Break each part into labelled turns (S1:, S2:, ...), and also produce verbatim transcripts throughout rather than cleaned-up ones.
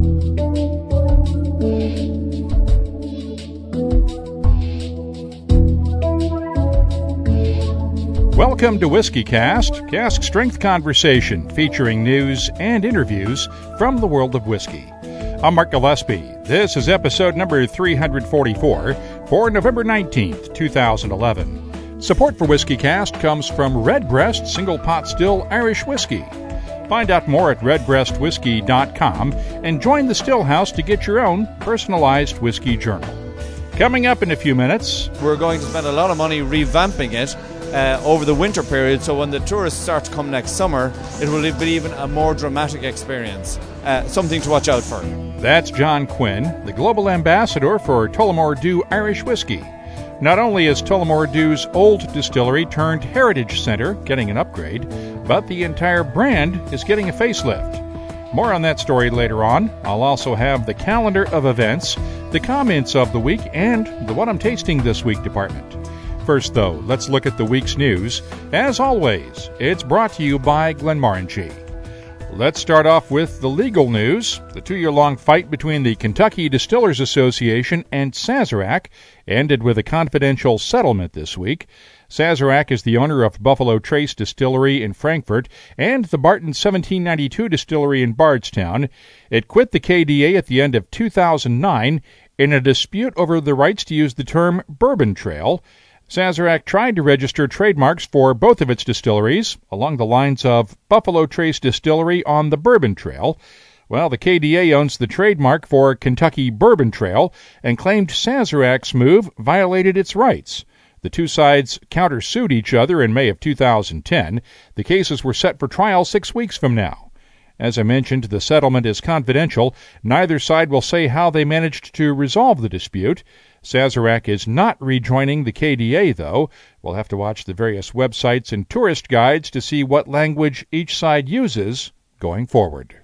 S1: Welcome to WhiskeyCast, Cask Strength Conversation, featuring news and interviews from the world of whiskey. I'm Mark Gillespie. This is episode number three forty-four for November nineteenth, twenty eleven. Support for WhiskeyCast comes from Redbreast Single Pot Still Irish Whiskey. Find out more at redbreast whiskey dot com and join the Still House to get your own personalized whiskey journal. Coming up in a few minutes,
S2: we're going to spend a lot of money revamping it Uh, over the winter period, so when the tourists start to come next summer, it will be even a more dramatic experience. Uh, something to watch out for.
S1: That's John Quinn, the global ambassador for Tullamore Dew Irish Whiskey. Not only is Tullamore Dew's old distillery turned heritage center getting an upgrade, but the entire brand is getting a facelift. More on that story later on. I'll also have the calendar of events, the comments of the week, and the What I'm Tasting This Week department. First, though, let's look at the week's news. As always, it's brought to you by Glenmorangie. Let's start off with the legal news. The two-year-long fight between the Kentucky Distillers Association and Sazerac ended with a confidential settlement this week. Sazerac is the owner of Buffalo Trace Distillery in Frankfort and the Barton seventeen ninety-two Distillery in Bardstown. It quit the K D A at the end of two thousand nine in a dispute over the rights to use the term Bourbon Trail. Sazerac tried to register trademarks for both of its distilleries along the lines of Buffalo Trace Distillery on the Bourbon Trail. Well, the K D A owns the trademark for Kentucky Bourbon Trail and claimed Sazerac's move violated its rights. The two sides countersued each other in May of two thousand ten. The cases were set for trial six weeks from now. As I mentioned, the settlement is confidential. Neither side will say how they managed to resolve the dispute. Sazerac is not rejoining the K D A, though. We'll have to watch the various websites and tourist guides to see what language each side uses going forward.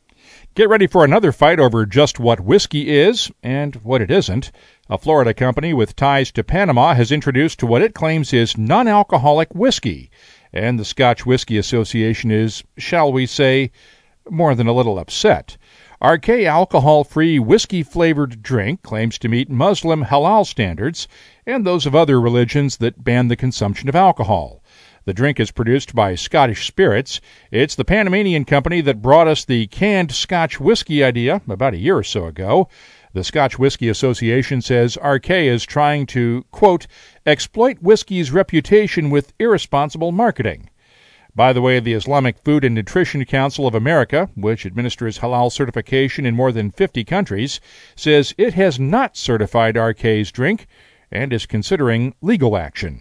S1: Get ready for another fight over just what whiskey is and what it isn't. A Florida company with ties to Panama has introduced what it claims is non-alcoholic whiskey, and the Scotch Whisky Association is, shall we say, more than a little upset. R K alcohol-free whiskey-flavored drink claims to meet Muslim halal standards and those of other religions that ban the consumption of alcohol. The drink is produced by Scottish Spirits. It's the Panamanian company that brought us the canned Scotch whiskey idea about a year or so ago. The Scotch Whisky Association says R K is trying to, quote, exploit whiskey's reputation with irresponsible marketing. By the way, the Islamic Food and Nutrition Council of America, which administers halal certification in more than fifty countries, says it has not certified R K's drink and is considering legal action.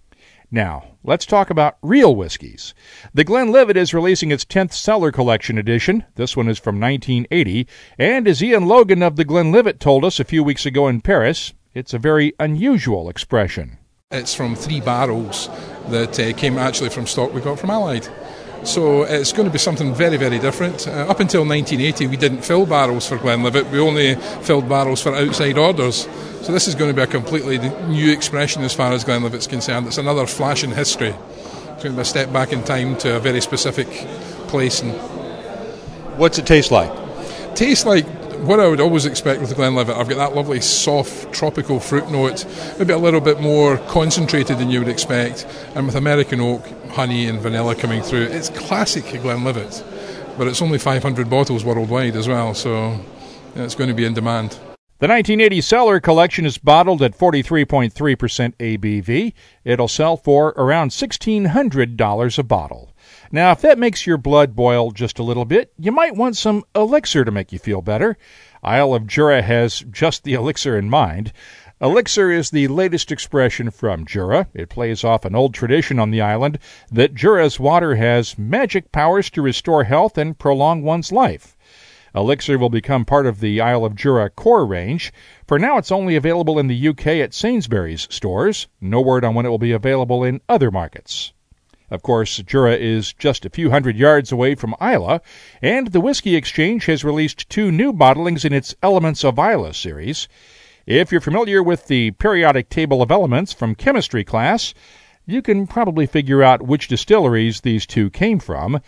S1: Now, let's talk about real whiskeys. The Glenlivet is releasing its tenth Cellar Collection edition. This one is from nineteen eighty, and as Ian Logan of the Glenlivet told us a few weeks ago in Paris, it's a very unusual expression.
S3: It's from three barrels that uh, came actually from stock we got from Allied. So it's going to be something very, very different. Uh, up until nineteen eighty, we didn't fill barrels for Glenlivet. We only filled barrels for outside orders. So this is going to be a completely new expression as far as Glenlivet's concerned. It's another flash in history. It's going to be a step back in time to a very specific place. And
S1: what's it taste like?
S3: Tastes like what I would always expect with the Glenlivet. I've got that lovely soft tropical fruit note, maybe a little bit more concentrated than you would expect, and with American oak, honey and vanilla coming through. It's classic Glenlivet, but it's only five hundred bottles worldwide as well, so it's going to be in demand.
S1: The nineteen eighty Cellar Collection is bottled at forty-three point three percent A B V. It'll sell for around sixteen hundred dollars a bottle. Now, if that makes your blood boil just a little bit, you might want some elixir to make you feel better. Isle of Jura has just the elixir in mind. Elixir is the latest expression from Jura. It plays off an old tradition on the island that Jura's water has magic powers to restore health and prolong one's life. Elixir will become part of the Isle of Jura core range. For now, it's only available in the U K at Sainsbury's stores. No word on when it will be available in other markets. Of course, Jura is just a few hundred yards away from Islay, and the Whiskey Exchange has released two new bottlings in its Elements of Islay series. If you're familiar with the periodic table of elements from chemistry class, you can probably figure out which distilleries these two came from.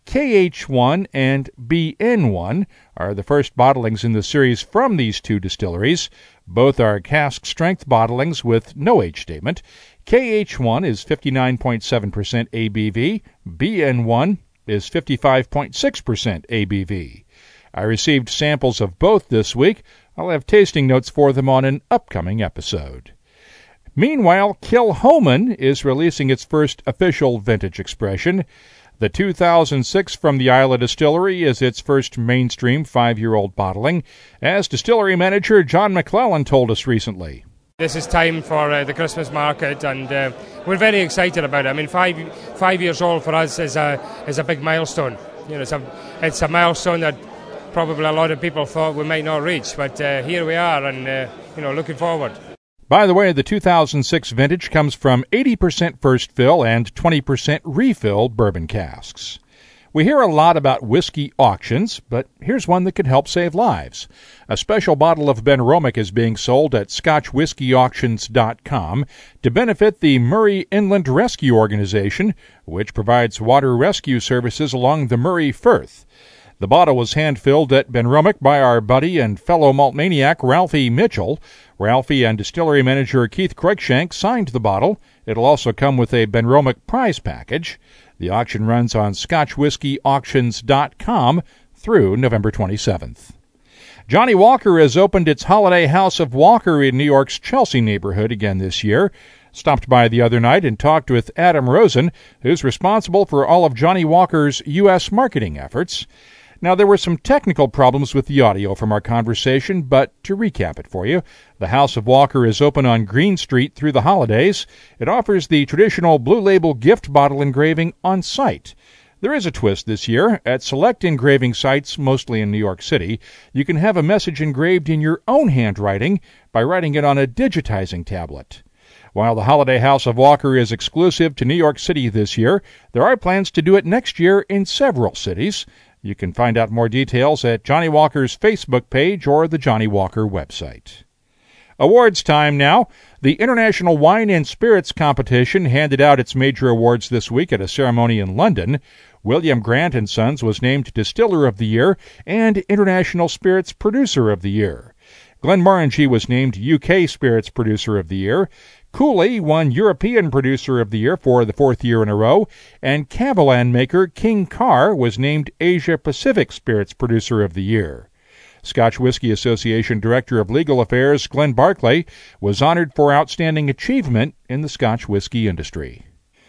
S1: K H one and B N one are the first bottlings in the series from these two distilleries. Both are cask-strength bottlings with no age statement. K H one is fifty-nine point seven percent A B V. B N one is fifty-five point six percent A B V. I received samples of both this week. I'll have tasting notes for them on an upcoming episode. Meanwhile, Kilchoman is releasing its first official vintage expression. The two thousand six from the Islay Distillery is its first mainstream five-year-old bottling, as distillery manager John McClellan told us recently.
S4: This is time for uh, the Christmas market, and uh, we're very excited about it. I mean, five five years old for us is a is a big milestone. You know, it's a it's a milestone that probably a lot of people thought we might not reach, but uh, here we are, and uh, you know, looking forward.
S1: By the way, the two thousand six vintage comes from eighty percent first fill and twenty percent refill bourbon casks. We hear a lot about whiskey auctions, but here's one that could help save lives. A special bottle of Benromic is being sold at Scotch Whisky Auctions dot com to benefit the Murray Inland Rescue Organization, which provides water rescue services along the Murray Firth. The bottle was hand-filled at Benromic by our buddy and fellow malt maniac Ralphie Mitchell. Ralphie and distillery manager Keith Cruikshank signed the bottle. It'll also come with a Benromic prize package. The auction runs on Scotch Whisky Auctions dot com through November twenty-seventh. Johnnie Walker has opened its holiday House of Walker in New York's Chelsea neighborhood again this year. Stopped by the other night and talked with Adam Rosen, who's responsible for all of Johnnie Walker's U S marketing efforts. Now, there were some technical problems with the audio from our conversation, but to recap it for you, the House of Walker is open on Green Street through the holidays. It offers the traditional Blue Label gift bottle engraving on site. There is a twist this year. At select engraving sites, mostly in New York City, you can have a message engraved in your own handwriting by writing it on a digitizing tablet. While the Holiday House of Walker is exclusive to New York City this year, there are plans to do it next year in several cities. You can find out more details at Johnnie Walker's Facebook page or the Johnnie Walker website. Awards time now. The International Wine and Spirits Competition handed out its major awards this week at a ceremony in London. William Grant and Sons was named Distiller of the Year and International Spirits Producer of the Year. Glenmorangie was named U K Spirits Producer of the Year. Cooley won European Producer of the Year for the fourth year in a row, and Kavalan maker King Carr was named Asia Pacific Spirits Producer of the Year. Scotch Whisky Association Director of Legal Affairs Glenn Barclay was honored for outstanding achievement in the Scotch whisky industry.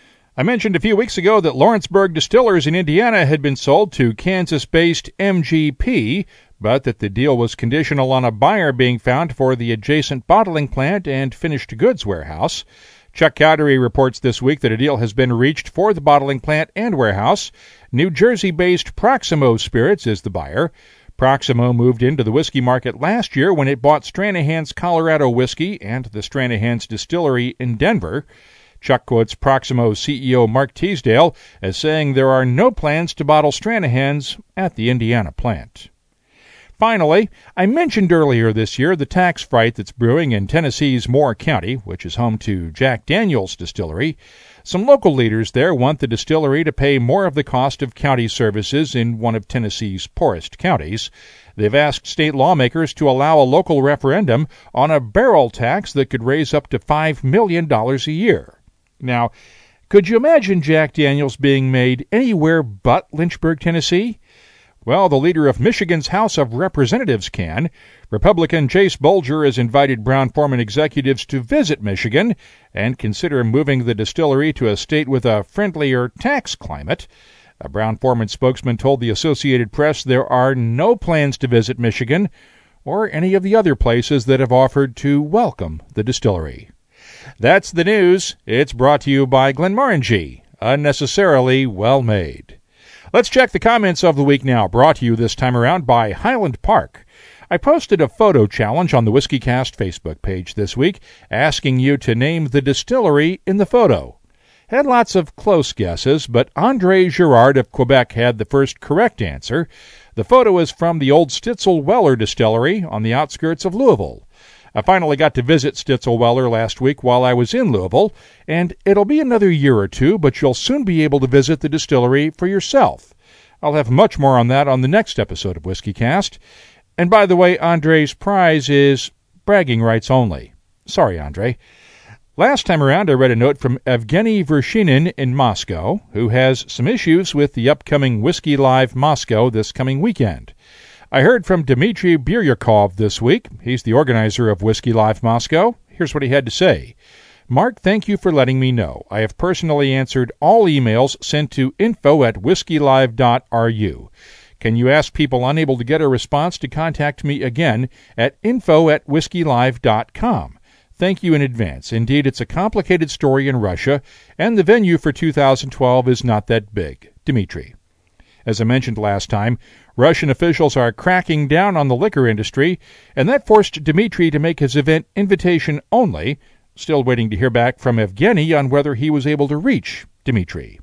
S1: I mentioned a few weeks ago that Lawrenceburg Distillers in Indiana had been sold to Kansas-based M G P, but that the deal was conditional on a buyer being found for the adjacent bottling plant and finished goods warehouse. Chuck Cowdery reports this week that a deal has been reached for the bottling plant and warehouse. New Jersey-based Proximo Spirits is the buyer. Proximo moved into the whiskey market last year when it bought Stranahan's Colorado Whiskey and the Stranahan's Distillery in Denver. Chuck quotes Proximo C E O Mark Teasdale as saying there are no plans to bottle Stranahan's at the Indiana plant. Finally, I mentioned earlier this year the tax fright that's brewing in Tennessee's Moore County, which is home to Jack Daniel's Distillery. Some local leaders there want the distillery to pay more of the cost of county services in one of Tennessee's poorest counties. They've asked state lawmakers to allow a local referendum on a barrel tax that could raise up to five million dollars a year. Now, could you imagine Jack Daniel's being made anywhere but Lynchburg, Tennessee? Well, the leader of Michigan's House of Representatives can. Republican Chase Bolger has invited Brown-Forman executives to visit Michigan and consider moving the distillery to a state with a friendlier tax climate. A Brown-Forman spokesman told the Associated Press there are no plans to visit Michigan or any of the other places that have offered to welcome the distillery. That's the news. It's brought to you by Glenmorangie, unnecessarily well-made. Let's check the comments of the week now, brought to you this time around by Highland Park. I posted a photo challenge on the WhiskyCast Facebook page this week, asking you to name the distillery in the photo. Had lots of close guesses, but André Girard of Quebec had the first correct answer. The photo is from the old Stitzel Weller distillery on the outskirts of Louisville. I finally got to visit Stitzel Weller last week while I was in Louisville, and it'll be another year or two, but you'll soon be able to visit the distillery for yourself. I'll have much more on that on the next episode of Whiskey Cast. And by the way, Andre's prize is bragging rights only. Sorry, Andre. Last time around, I read a note from Evgeny Vershinin in Moscow, who has some issues with the upcoming Whiskey Live Moscow this coming weekend. I heard from Dmitry Biryakov this week. He's the organizer of Whiskey Live Moscow. Here's what he had to say. Mark, thank you for letting me know. I have personally answered all emails sent to info at whiskey live dot r u. Can you ask people unable to get a response to contact me again at info at whiskey live dot com? Thank you in advance. Indeed, it's a complicated story in Russia, and the venue for two thousand twelve is not that big. Dmitry. As I mentioned last time, Russian officials are cracking down on the liquor industry, and that forced Dmitry to make his event invitation only. Still waiting to hear back from Evgeny on whether he was able to reach Dmitry.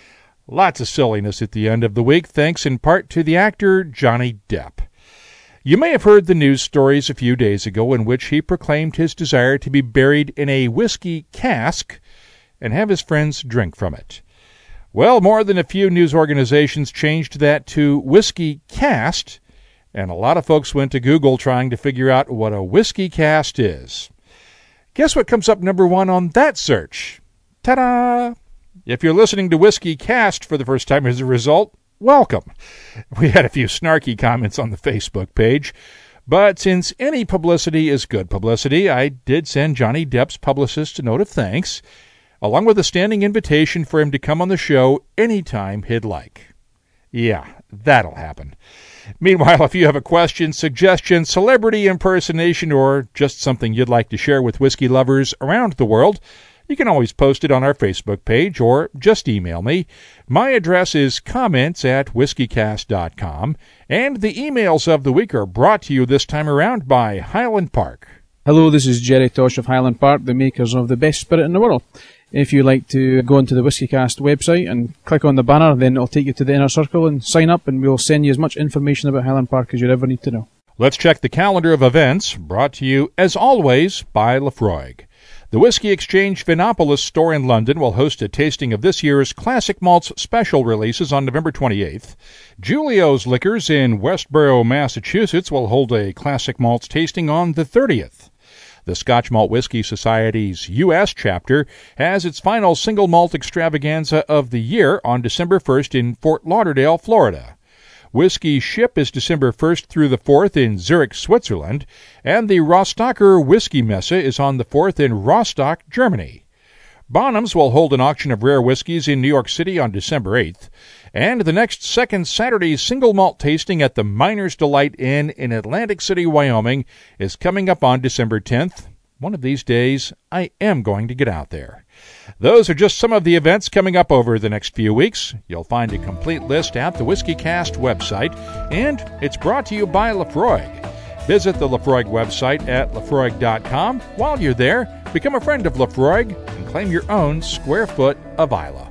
S1: Lots of silliness at the end of the week, thanks in part to the actor Johnny Depp. You may have heard the news stories a few days ago in which he proclaimed his desire to be buried in a whiskey cask and have his friends drink from it. Well, more than a few news organizations changed that to whiskey cast, and a lot of folks went to Google trying to figure out what a whiskey cast is. Guess what comes up number one on that search? Ta-da! If you're listening to Whiskey Cast for the first time as a result, welcome. We had a few snarky comments on the Facebook page, but since any publicity is good publicity, I did send Johnny Depp's publicist a note of thanks, along with a standing invitation for him to come on the show anytime he'd like. Yeah, that'll happen. Meanwhile, if you have a question, suggestion, celebrity impersonation, or just something you'd like to share with whiskey lovers around the world, you can always post it on our Facebook page or just email me. My address is comments at whiskey cast dot com, and the emails of the week are brought to you this time around by Highland Park.
S5: Hello, this is Jerry Tosh of Highland Park, the makers of the best spirit in the world. If you like to go onto the WhiskeyCast website and click on the banner, then it'll take you to the inner circle and sign up, and we'll send you as much information about Highland Park as you ever need to know.
S1: Let's check the calendar of events, brought to you, as always, by Laphroaig. The Whiskey Exchange Vinopolis store in London will host a tasting of this year's Classic Malts special releases on November twenty-eighth. Julio's Liquors in Westboro, Massachusetts will hold a Classic Malts tasting on the thirtieth. The Scotch Malt Whisky Society's U S chapter has its final single malt extravaganza of the year on December first in Fort Lauderdale, Florida. Whiskey Ship is December first through the fourth in Zurich, Switzerland, and the Rostocker Whiskey Messe is on the fourth in Rostock, Germany. Bonhams will hold an auction of rare whiskeys in New York City on December eighth, and the next second Saturday single malt tasting at the Miner's Delight Inn in Atlantic City, Wyoming is coming up on December tenth. One of these days, I am going to get out there. Those are just some of the events coming up over the next few weeks. You'll find a complete list at the WhiskeyCast website, and it's brought to you by Laphroaig. Visit the Laphroaig website at laphroaig dot com. While you're there, become a friend of Laphroaig and claim your own square foot of Islay.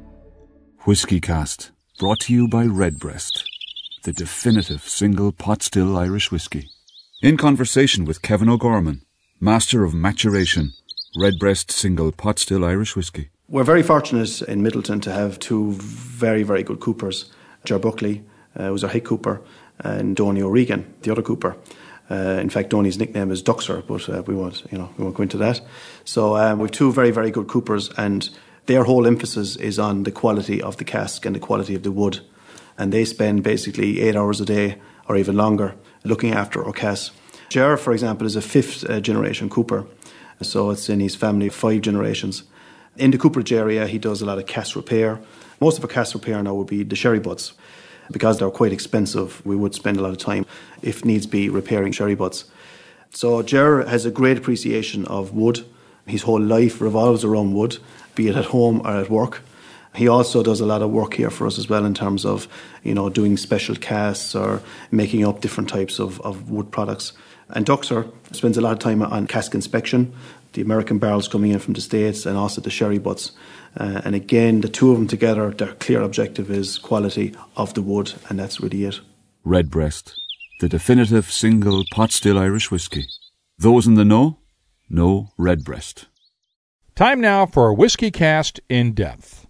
S6: WhiskeyCast, brought to you by Redbreast, the definitive single pot still Irish whiskey. In conversation with Kevin O'Gorman, master of maturation, Redbreast single pot still Irish whiskey.
S7: We're very fortunate in Middleton to have two very, very good coopers. Ger Buckley uh, was our head cooper, and Donny O'Regan, the other cooper. Uh, in fact, Donny's nickname is Duxer, but uh, we won't, you know, we won't go into that. So um, we have two very, very good coopers, and their whole emphasis is on the quality of the cask and the quality of the wood. And they spend basically eight hours a day, or even longer, looking after our cask. Ger, for example, is a fifth uh, generation cooper. So it's in his family of five generations. In the cooperage area, he does a lot of cask repair. Most of our cask repair now would be the sherry butts. Because they're quite expensive, we would spend a lot of time, if needs be, repairing sherry butts. So Ger has a great appreciation of wood. His whole life revolves around wood, be it at home or at work. He also does a lot of work here for us as well in terms of, you know, doing special casks or making up different types of, of wood products. And Duxer spends a lot of time on cask inspection, the American barrels coming in from the States, and also the sherry butts. Uh, and again, the two of them together, their clear objective is quality of the wood, and that's really it.
S6: Redbreast, the definitive single pot still Irish whiskey. Those in the know, know Redbreast.
S1: Time now for WhiskeyCast in Depth.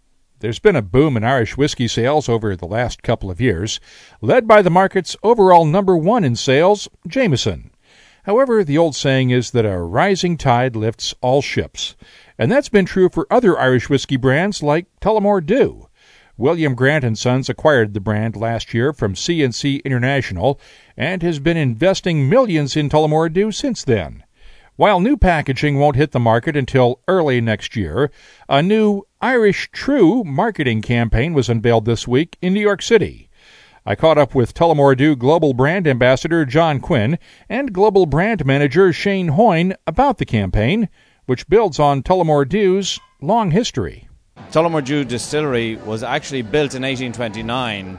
S1: There's been a boom in Irish whiskey sales over the last couple of years, led by the market's overall number one in sales, Jameson. However, the old saying is that a rising tide lifts all ships, and that's been true for other Irish whiskey brands like Tullamore Dew. William Grant and Sons acquired the brand last year from C and C International and has been investing millions in Tullamore Dew since then. While new packaging won't hit the market until early next year, a new Irish True marketing campaign was unveiled this week in New York City. I caught up with Tullamore Dew Global Brand Ambassador John Quinn and Global Brand Manager Shane Hoyne about the campaign, which builds on Tullamore Dew's long history.
S2: Tullamore Dew Distillery was actually built in eighteen twenty-nine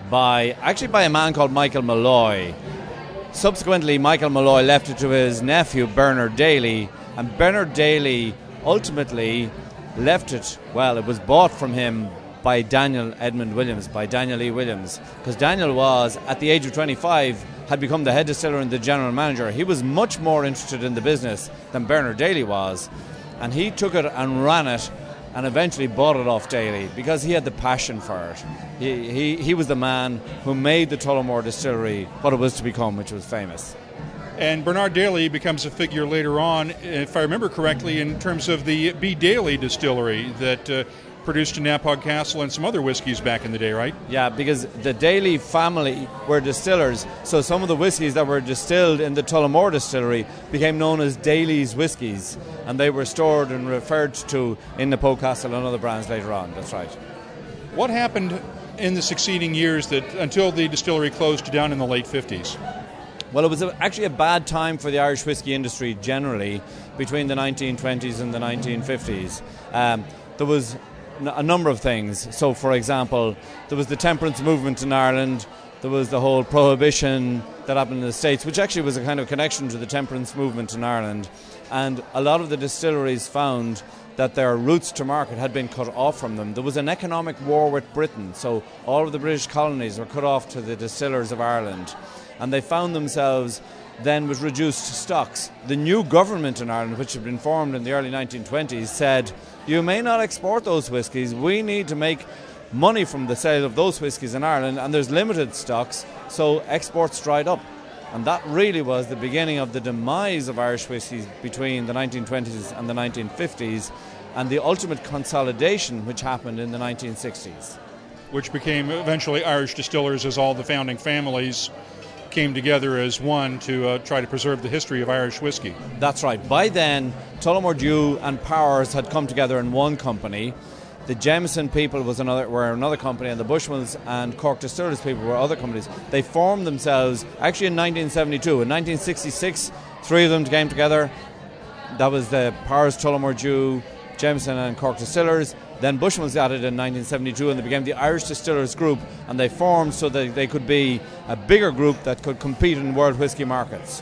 S2: by actually by a man called Michael Malloy. Subsequently, Michael Malloy left it to his nephew, Bernard Daly, and Bernard Daly ultimately left it, well, it was bought from him by Daniel Edmund Williams, by Daniel E. Williams, because Daniel was, at the age of twenty-five, had become the head distiller and the general manager. He was much more interested in the business than Bernard Daly was, and he took it and ran it and eventually bought it off Daly because he had the passion for it. He, he, he was the man who made the Tullamore Distillery what it was to become, which was famous.
S1: And Bernard Daly becomes a figure later on, if I remember correctly, in terms of the B. Daly Distillery that uh, produced Naphog Castle and some other whiskeys back in the day, right?
S2: Yeah, because the Daly family were distillers, so some of the whiskies that were distilled in the Tullamore Distillery became known as Daly's whiskies, and they were stored and referred to in Naphog Castle and other brands later on. That's right.
S1: What happened in the succeeding years that until the distillery closed down in the late fifties?
S2: Well, it was a, actually a bad time for the Irish whiskey industry generally between the nineteen twenties and the nineteen fifties. Um, there was a number of things. So, for example, there was the temperance movement in Ireland. There was the whole prohibition that happened in the States, which actually was a kind of connection to the temperance movement in Ireland. And a lot of the distilleries found that their routes to market had been cut off from them. There was an economic war with Britain, so all of the British colonies were cut off to the distillers of Ireland. And they found themselves then with reduced stocks. The new government in Ireland, which had been formed in the early nineteen twenties, said, you may not export those whiskies, we need to make money from the sale of those whiskies in Ireland, and there's limited stocks, so exports dried up. And that really was the beginning of the demise of Irish whiskies between the nineteen twenties and the nineteen fifties, and the ultimate consolidation which happened in the nineteen sixties.
S1: Which became eventually Irish Distillers, as all the founding families came together as one to uh, try to preserve the history of Irish whiskey.
S2: That's right. By then, Tullamore Dew and Powers had come together in one company. The Jameson people was another, were another company, and the Bushmills and Cork Distillers people were other companies. They formed themselves actually in nineteen seventy-two. In nineteen sixty-six, three of them came together. That was the Powers, Tullamore Dew, Jameson and Cork Distillers. Then Bushmills added in nineteen seventy-two, and they became the Irish Distillers Group, and they formed so that they could be a bigger group that could compete in world whisky markets.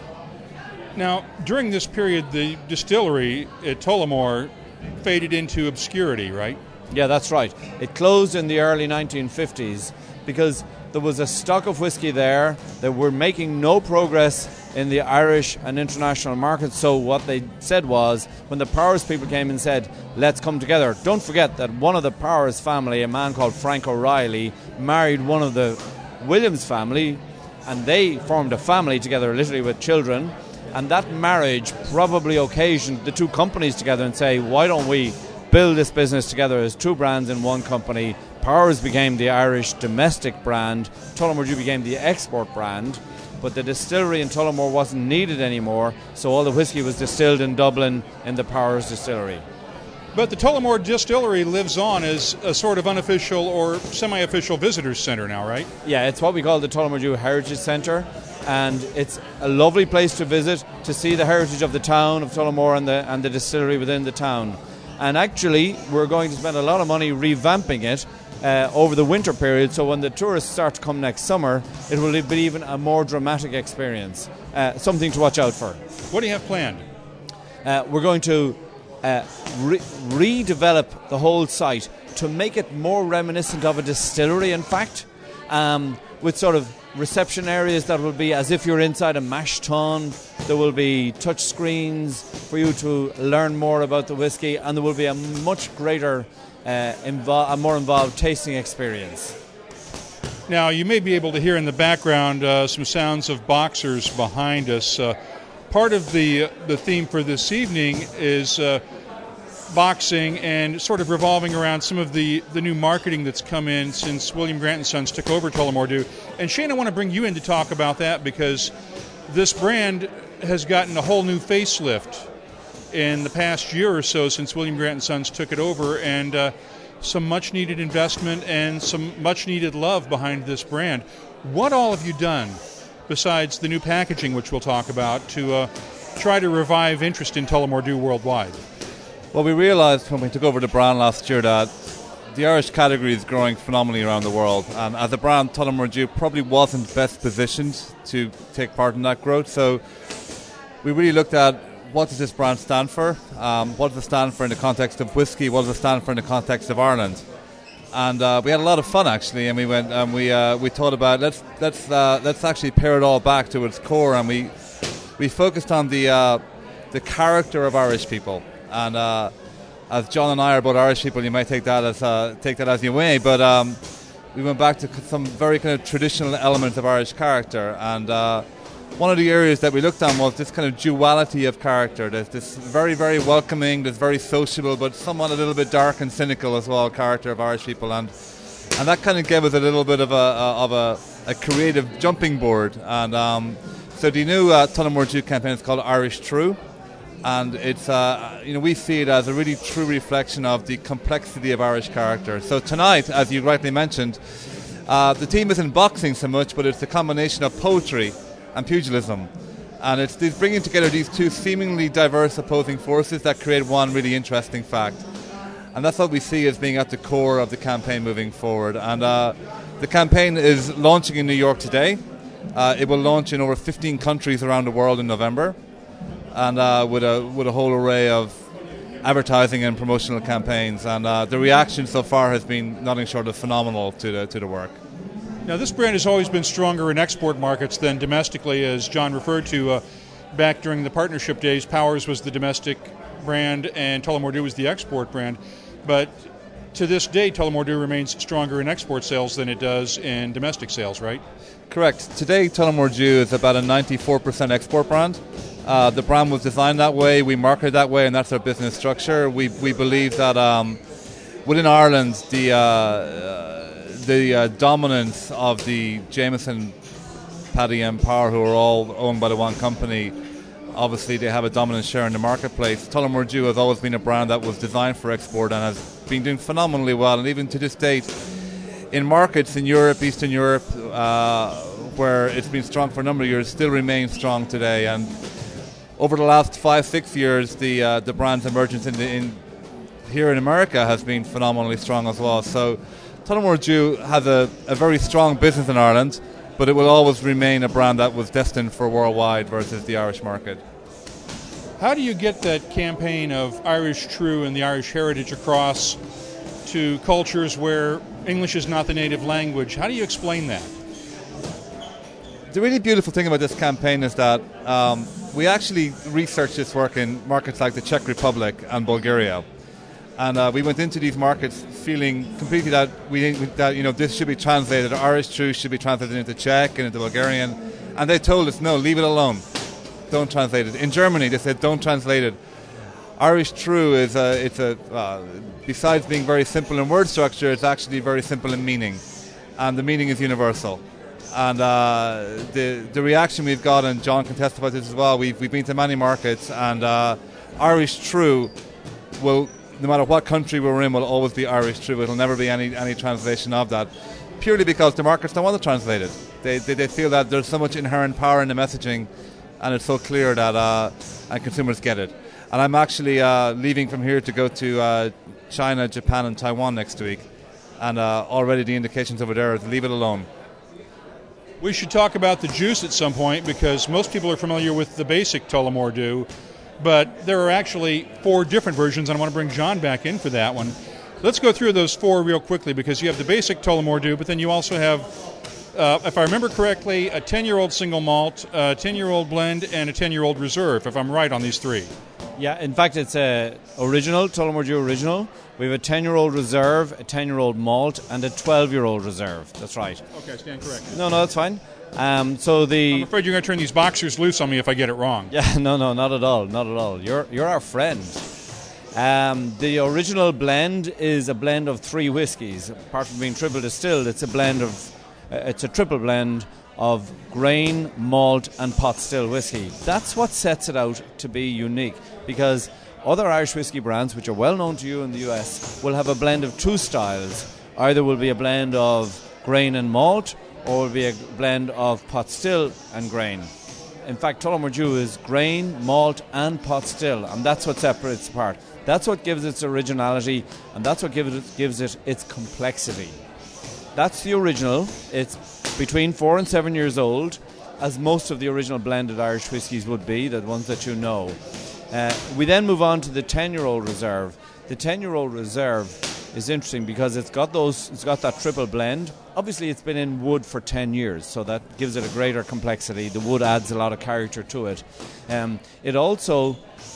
S1: Now, during this period, the distillery at Tullamore faded into obscurity, right?
S2: Yeah, that's right. It closed in the early nineteen fifties because there was a stock of whiskey there. They were making no progress in the Irish and international markets. So what they said was, when the Powers people came and said, let's come together, don't forget that one of the Powers family, a man called Frank O'Reilly, married one of the Williams family, and they formed a family together, literally with children. And that marriage probably occasioned the two companies together and say, why don't we build this business together as two brands in one company. Powers became the Irish domestic brand, Tullamore Dew became the export brand, but the distillery in Tullamore wasn't needed anymore, so all the whiskey was distilled in Dublin in the Powers distillery.
S1: But the Tullamore Distillery lives on as a sort of unofficial or semi-official visitors center now, right?
S2: Yeah, it's what we call the Tullamore Dew Heritage Centre, and it's a lovely place to visit to see the heritage of the town of Tullamore and the, and the distillery within the town. And actually, we're going to spend a lot of money revamping it uh, over the winter period, so when the tourists start to come next summer, it will be even a more dramatic experience. Uh, something to watch out for.
S1: What do you have planned?
S2: Uh, we're going to uh, re- redevelop the whole site to make it more reminiscent of a distillery, in fact, um, with sort of reception areas that will be as if you're inside a mash tun. There will be touch screens for you to learn more about the whiskey, and there will be a much greater uh, invo- a more involved tasting experience.
S1: Now, you may be able to hear in the background uh, some sounds of boxers behind us. Uh, part of the the theme for this evening is uh, boxing and sort of revolving around some of the, the new marketing that's come in since William Grant and Sons took over Tullamore Dew. And Shane, I want to bring you in to talk about that because this brand has gotten a whole new facelift in the past year or so since William Grant and Sons took it over, and uh, some much-needed investment and some much-needed love behind this brand. What all have you done, besides the new packaging, which we'll talk about, to uh, try to revive interest in Tullamore Dew worldwide?
S2: Well, we realised when we took over the brand last year that the Irish category is growing phenomenally around the world, and as a brand, Tullamore Dew probably wasn't best positioned to take part in that growth. So we really looked at what does this brand stand for, um, what does it stand for in the context of whiskey, what does it stand for in the context of Ireland. And uh, we had a lot of fun actually, and we went and we uh, we thought about let's let's uh, let's actually pare it all back to its core, and we we focused on the uh, the character of Irish people. And uh, as John and I are both Irish people, you might take that as uh, take that as you may. But um, we went back to some very kind of traditional elements of Irish character, and uh, one of the areas that we looked on was this kind of duality of character. There's this very, very welcoming, there's very sociable, but somewhat a little bit dark and cynical as well character of Irish people, and and that kind of gave us a little bit of a, a of a, a creative jumping board. And um, so the new uh, Tullamore Dew campaign is called Irish True. And it's, uh, you know, we see it as a really true reflection of the complexity of Irish character. So tonight, as you rightly mentioned, uh, the theme isn't boxing so much, but it's a combination of poetry and pugilism. And it's these bringing together these two seemingly diverse opposing forces that create one really interesting fact. And that's what we see as being at the core of the campaign moving forward. And uh, the campaign is launching in New York today. Uh, it will launch in over fifteen countries around the world in November. And uh, with a with a whole array of advertising and promotional campaigns, and uh, the reaction so far has been nothing short of phenomenal to the to the work.
S1: Now, this brand has always been stronger in export markets than domestically, as John referred to. Uh, back during the partnership days, Powers was the domestic brand, and Tullamore Dew was the export brand. But to this day, Tullamore Dew remains stronger in export sales than it does in domestic sales, right?
S2: Correct. Today, Tullamore Dew is about a ninety-four percent export brand. Uh, the brand was designed that way, we market that way, and that's our business structure. We we believe that um, within Ireland, the uh, uh, the uh, dominance of the Jameson, Paddy and Power, who are all owned by the one company, obviously they have a dominant share in the marketplace. Tullamore Dew has always been a brand that was designed for export and has been doing phenomenally well, and even to this date, in markets in Europe, Eastern Europe, uh, where it's been strong for a number of years, still remains strong today. And over the last five, six years, the uh, the brand's emergence in, the, in here in America has been phenomenally strong as well. So Tullamore Dew has a, a very strong business in Ireland, but it will always remain a brand that was destined for worldwide versus the Irish market.
S1: How do you get that campaign of Irish True and the Irish heritage across to cultures where English is not the native language? How do you explain that?
S2: The really beautiful thing about this campaign is that um, we actually researched this work in markets like the Czech Republic and Bulgaria, and uh, we went into these markets feeling completely that we that you know this should be translated. Irish True should be translated into Czech and into Bulgarian, and they told us no, leave it alone, don't translate it. In Germany, they said don't translate it. Irish True is a it's a uh, besides being very simple in word structure, it's actually very simple in meaning, and the meaning is universal. And uh, the the reaction we've got, and John can testify to this as well, we've, we've been to many markets, and uh, Irish True will, no matter what country we're in, will always be Irish True. It'll never be any, any translation of that, purely because the markets don't want to translate it. They, they they feel that there's so much inherent power in the messaging, and it's so clear that uh, and consumers get it. And I'm actually uh, leaving from here to go to uh, China, Japan, and Taiwan next week, and uh, already the indications over there is leave it alone.
S1: We should talk about the juice at some point, because most people are familiar with the basic Tullamore Dew, but there are actually four different versions, and I want to bring John back in for that one. Let's go through those four real quickly, because you have the basic Tullamore Dew, but then you also have, uh, if I remember correctly, a ten-year-old single malt, a ten-year-old blend, and a ten-year-old reserve, if I'm right on these three.
S2: Yeah, in fact, it's a original, Tullamore Dew original. We have a ten-year-old reserve, a ten-year-old malt, and a twelve-year-old reserve. That's right.
S1: Okay, I stand corrected.
S2: No, no, that's fine. Um, so the
S1: I'm afraid you're going to turn these boxers loose on me if I get it wrong.
S2: Yeah, no, no, not at all, not at all. You're you're our friend. Um, the original blend is a blend of three whiskies. Apart from being triple distilled, it's a blend of uh, it's a triple blend of grain, malt, and pot still whiskey. That's what sets it out to be unique, because other Irish whiskey brands, which are well known to you in the U S, will have a blend of two styles. Either will be a blend of grain and malt, or will be a blend of pot still and grain. In fact, Tullamore Dew is grain, malt, and pot still, and that's what separates it apart. That's what gives it its originality, and that's what gives it, gives it its complexity. That's the original. It's between four and seven years old, as most of the original blended Irish whiskies would be, the ones that you know. Uh, we then move on to the ten-year-old reserve. The ten-year-old reserve is interesting because it's got those. It's got that triple blend. Obviously, it's been in wood for ten years, so that gives it a greater complexity. The wood adds a lot of character to it. Um, it also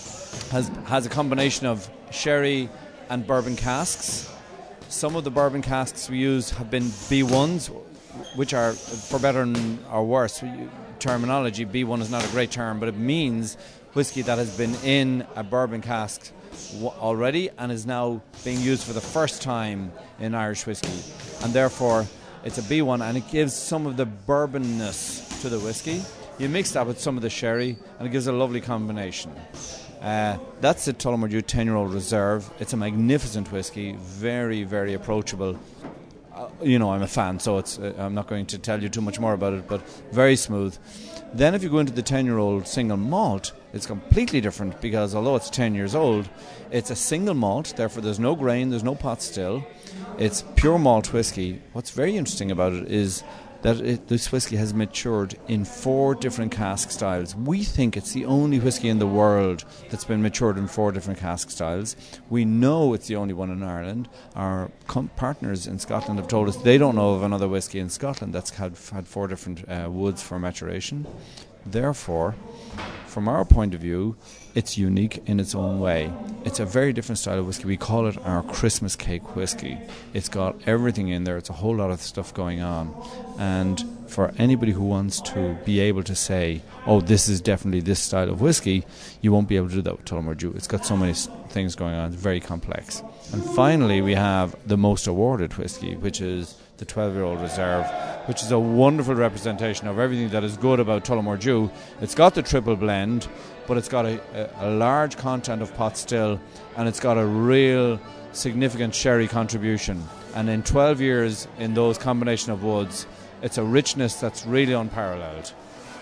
S2: has has a combination of sherry and bourbon casks. Some of the bourbon casks we use have been B ones, which are, for better or worse terminology, B one is not a great term, but it means whiskey that has been in a bourbon cask already and is now being used for the first time in Irish whiskey, and therefore it's a B one, and it gives some of the bourbonness to the whiskey. You mix that with some of the sherry and it gives a lovely combination. Uh, that's the Tullamore Dew ten-year-old reserve. It's a magnificent whiskey, very, very approachable. Uh, you know, I'm a fan, so it's uh, I'm not going to tell you too much more about it, but very smooth. Then if you go into the ten-year-old single malt, it's completely different, because although it's ten years old, it's a single malt, therefore there's no grain, there's no pot still. It's pure malt whiskey. What's very interesting about it is that it, this whiskey has matured in four different cask styles. We think it's the only whiskey in the world that's been matured in four different cask styles. We know it's the only one in Ireland. Our com- partners in Scotland have told us they don't know of another whiskey in Scotland that's had, had four different uh, woods for maturation. Therefore, from our point of view, it's unique in its own way. It's a very different style of whiskey. We call it our Christmas cake whiskey. It's got everything in there. It's a whole lot of stuff going on. And for anybody who wants to be able to say, oh, this is definitely this style of whiskey, you won't be able to do that with Tullamore Dew. It's got so many things going on. It's very complex. And finally, we have the most awarded whiskey, which is the twelve-year-old reserve, which is a wonderful representation of everything that is good about Tullamore Dew. It's got the triple blend, but it's got a, a, a large content of pot still, and it's got a real significant sherry contribution. And in twelve years, in those combination of woods, it's a richness that's really unparalleled.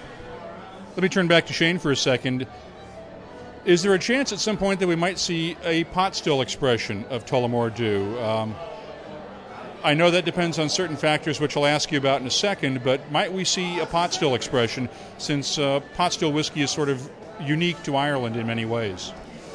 S1: Let me turn back to Shane for a second. Is there a chance at some point that we might see a pot still expression of Tullamore Dew? Um, I know that depends on certain factors, which I'll ask you about in a second, but might we see a pot still expression, since uh, pot still whiskey is sort of unique to Ireland in many ways?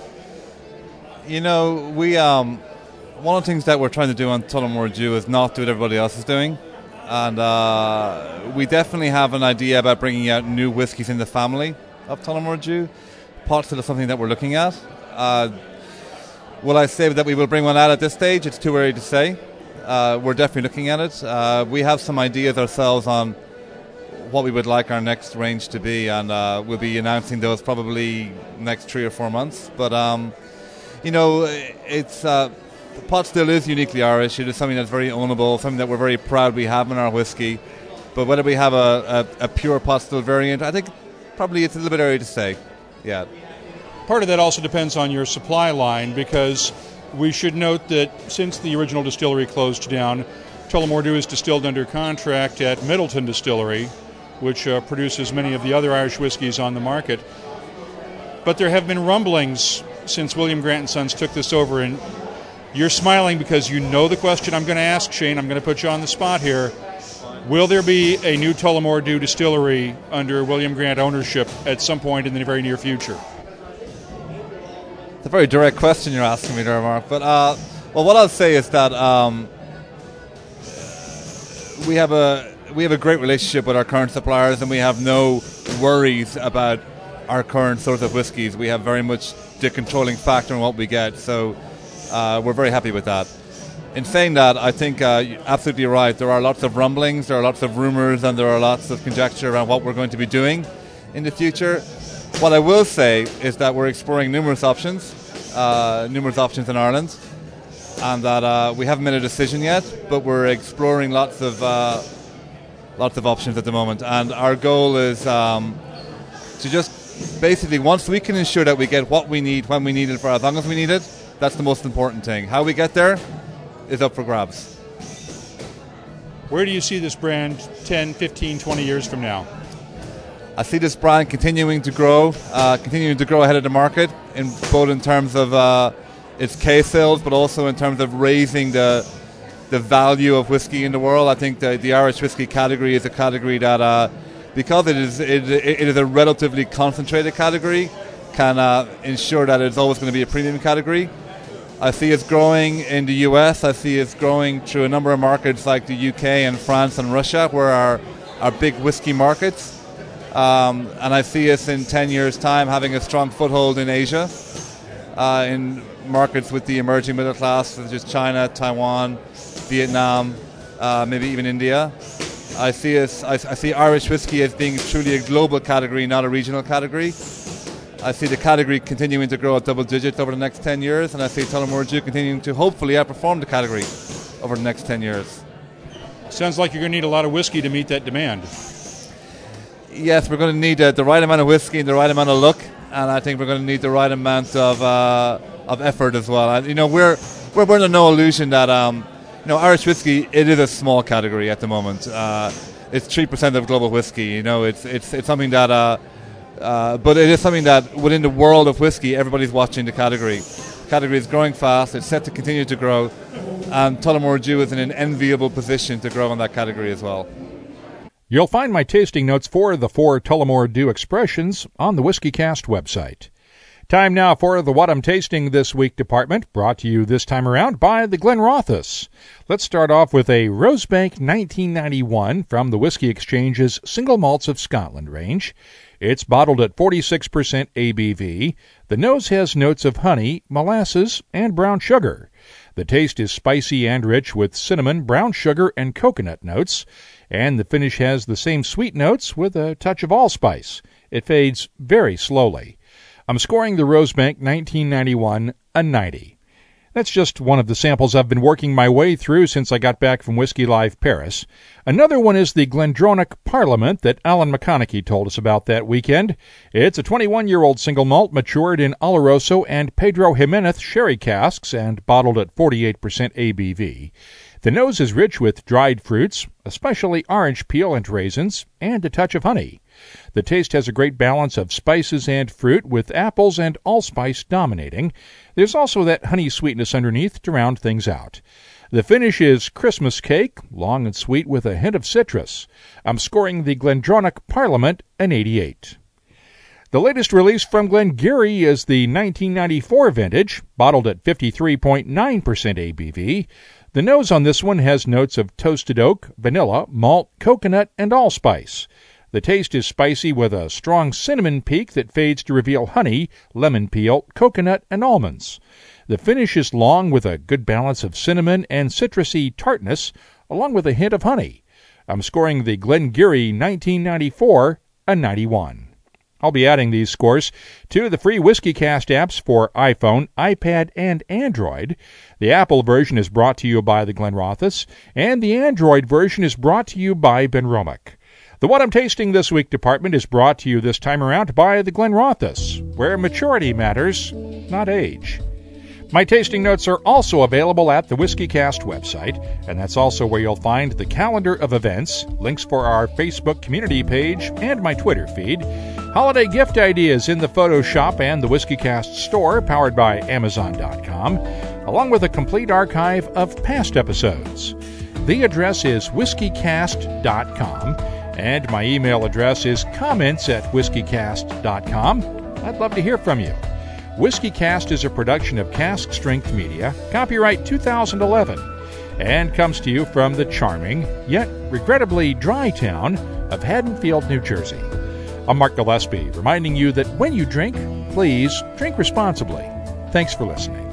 S8: You know, we um, one of the things that we're trying to do on Tullamore Dew is not do what everybody else is doing. And uh, we definitely have an idea about bringing out new whiskies in the family of Tullamore Dew. Pot still is something that we're looking at. Uh, will I say that we will bring one out at this stage? It's too early to say. Uh, we're definitely looking at it. Uh, we have some ideas ourselves on what we would like our next range to be, and uh, we'll be announcing those probably next three or four months. But, um, you know, it's... Uh, The pot still is uniquely Irish. It is something that's very ownable, something that we're very proud we have in our whiskey. But whether we have a, a, a pure pot still variant, I think probably it's a little bit early to say. Yeah.
S1: Part of that also depends on your supply line, because we should note that since the original distillery closed down, Tullamore Dew is distilled under contract at Middleton Distillery, which uh, produces many of the other Irish whiskies on the market. But there have been rumblings since William Grant and Sons took this over, and you're smiling because you know the question I'm going to ask, Shane. I'm going to put you on the spot here. Will there be a new Tullamore Dew distillery under William Grant ownership at some point in the very near future?
S8: It's a very direct question you're asking me there, Mark. But uh, well, what I'll say is that um, we have a we have a great relationship with our current suppliers, and we have no worries about our current source of whiskies. We have very much the controlling factor in what we get, so uh, we're very happy with that. In saying that, I think uh, you're absolutely right. There are lots of rumblings, there are lots of rumours, and there are lots of conjecture around what we're going to be doing in the future. What I will say is that we're exploring numerous options, uh, numerous options in Ireland, and that uh, we haven't made a decision yet, but we're exploring lots of uh, lots of options at the moment. And our goal is um, to just basically, once we can ensure that we get what we need when we need it for as long as we need it, that's the most important thing. How we get there is up for grabs.
S1: Where do you see this brand ten, fifteen, twenty years from now?
S8: I see this brand continuing to grow, uh, continuing to grow ahead of the market, in both in terms of uh, its case sales, but also in terms of raising the the value of whiskey in the world. I think the, the Irish whiskey category is a category that, uh, because it is it, it is a relatively concentrated category, can uh, ensure that it's always going to be a premium category. I see it's growing in the U S. I see it's growing through a number of markets like the U K and France and Russia, where are our big whiskey markets. Um, and I see us in ten years' time having a strong foothold in Asia, uh, in markets with the emerging middle class, such as China, Taiwan, Vietnam, uh, maybe even India. I see us. I, I see Irish whiskey as being truly a global category, not a regional category. I see the category continuing to grow at double digits over the next ten years, and I see Tullamore Dew continuing to hopefully outperform the category over the next ten years.
S1: Sounds like you're going to need a lot of whiskey to meet that demand.
S8: Yes, we're going to need uh, the right amount of whiskey and the right amount of luck, and I think we're going to need the right amount of uh, of effort as well. And, you know, we're we're under no illusion that um, you know, Irish whiskey, it is a small category at the moment. Uh, it's three percent of global whiskey. You know, it's it's it's something that. Uh, Uh, but it is something that within the world of whiskey, everybody's watching the category. The category is growing fast, it's set to continue to grow, and Tullamore Dew is in an enviable position to grow in that category as well.
S1: You'll find my tasting notes for the four Tullamore Dew expressions on the WhiskyCast website. Time now for the What I'm Tasting This Week department, brought to you this time around by the Glenrothes. Let's start off with a Rosebank nineteen ninety-one from the Whiskey Exchange's Single Malts of Scotland range. It's bottled at forty-six percent A B V. The nose has notes of honey, molasses, and brown sugar. The taste is spicy and rich with cinnamon, brown sugar, and coconut notes. And the finish has the same sweet notes with a touch of allspice. It fades very slowly. I'm scoring the Rosebank nineteen ninety-one a ninety. That's just one of the samples I've been working my way through since I got back from Whiskey Live Paris. Another one is the Glendronach Parliament that Alan McConaughey told us about that weekend. It's a twenty-one-year-old single malt matured in Oloroso and Pedro Jimenez sherry casks and bottled at forty-eight percent A B V. The nose is rich with dried fruits, especially orange peel and raisins, and a touch of honey. The taste has a great balance of spices and fruit, with apples and allspice dominating. There's also that honey sweetness underneath to round things out. The finish is Christmas cake, long and sweet with a hint of citrus. I'm scoring the Glendronach Parliament an eighty-eight. The latest release from Glengarry is the nineteen ninety-four vintage, bottled at fifty-three point nine percent A B V. The nose on this one has notes of toasted oak, vanilla, malt, coconut, and allspice. The taste is spicy with a strong cinnamon peak that fades to reveal honey, lemon peel, coconut, and almonds. The finish is long with a good balance of cinnamon and citrusy tartness, along with a hint of honey. I'm scoring the Glengarry nineteen ninety-four a ninety-one. I'll be adding these scores to the free WhiskyCast apps for iPhone, iPad, and Android. The Apple version is brought to you by the Glenrothes, and the Android version is brought to you by Benromic. The What I'm Tasting This Week department is brought to you this time around by the Glenrothes, where maturity matters, not age. My tasting notes are also available at the WhiskyCast website, and that's also where you'll find the calendar of events, links for our Facebook community page, and my Twitter feed, holiday gift ideas in the Photoshop and the WhiskyCast store, powered by Amazon dot com, along with a complete archive of past episodes. The address is whiskycast dot com, and my email address is comments at whiskycast dot com. I'd love to hear from you. WhiskyCast is a production of Cask Strength Media, copyright two thousand eleven, and comes to you from the charming, yet regrettably dry town of Haddonfield, New Jersey. I'm Mark Gillespie, reminding you that when you drink, please drink responsibly. Thanks for listening.